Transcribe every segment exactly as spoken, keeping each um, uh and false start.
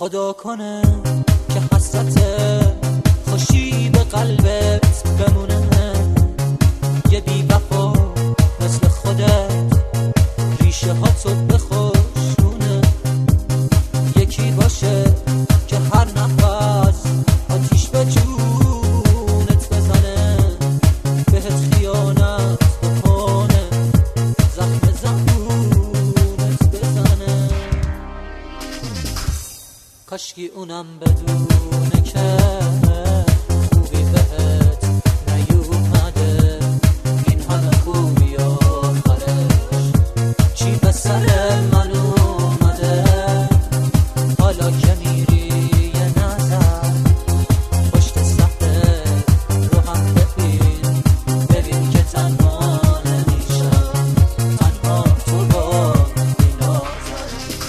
خدا کنه که حسرت خوشی به قلبت بمونه، یه بی وفا مثل خودت ریشه ها تو بخشونه، یکی باشه که هر نفس آتیش به جونت بزنه، بهت خیانت بکنه، زخم زبونت بزنه. کاشکی اونم بدونه که خوبی بهت نیومده، این همه خوبی آخرش چی به سر من اومده. حالا که میری یه نظر پشت صفحه رو هم ببین، ببین که تنها نمیشم، تنها تو با این آزر.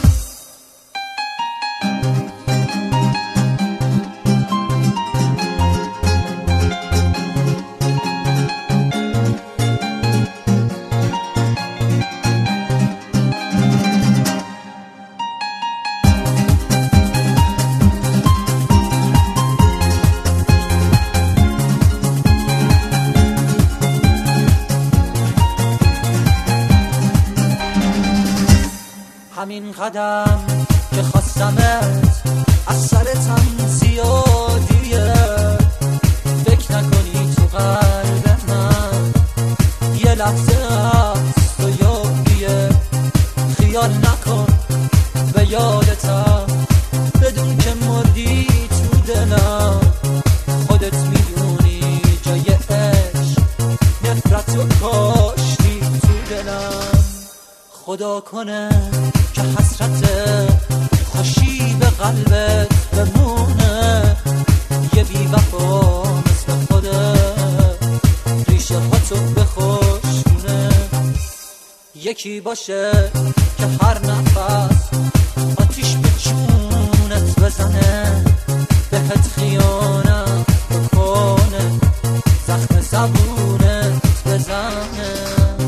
همین قدم که خواستمت از سرتم زیادیه، فکر نکنی تو قلب من یه لحظه است و یادیه. خیال نکن به یادتم بدون که مردی تو دلم، خودت میدونی جای عشق نفرت و کاشتی تو دلم. خدا کنه که حسرت خوشی به قلبت بمونه، یه بی وفا مثل خودت ریشه ها تو بخشونه، یکی باشه که هر نفس آتیش به جونت بزنه، بهت خیانت بکنه، زخم زبونت بزنه.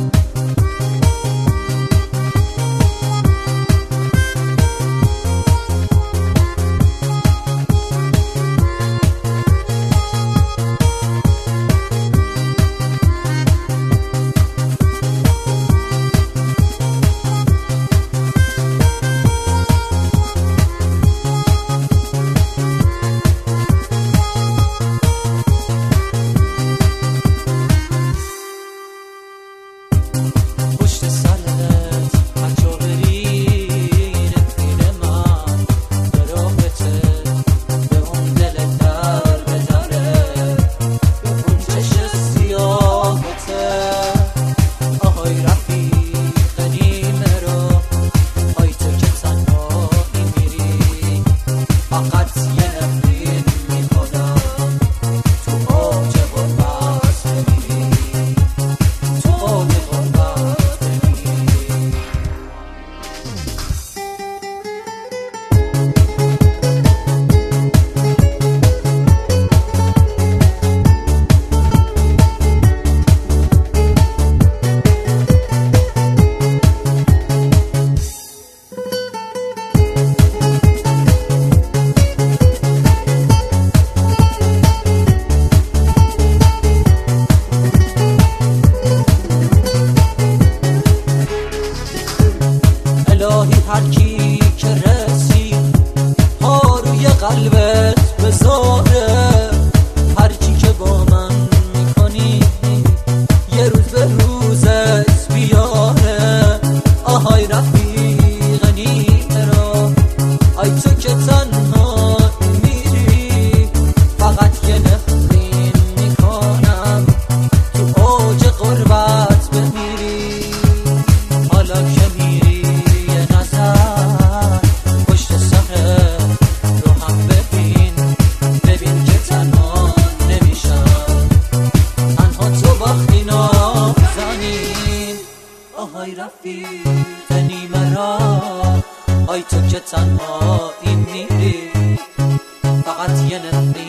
پشت سرت هرجا بری نفیر من به راهته، به اون دل در بدره، به اون چشم سیاهته. آهای رفیق نیمه را، آی تو که تنهایی میری، فقط یه نفرین میکنم تو اوج غربت بمیری، تو اوج غربت. الهی هر کی که رسید ها روی قلبت بذاره، هر چی که با من میکنی یه روز به روزت بیاره. آهای رفیق نیمه را، آی تو که تنها میری، فقط یه نفرین میکنم تو اوج غربت بمیری. حالا که میری یه نظر پشت سر رو هم ببین، ببین که تنها نمیشم، تنها تو باختی نازنین. آهای رفیق نیمه را، آی تو که تنهایی میری، فقط یه نفرین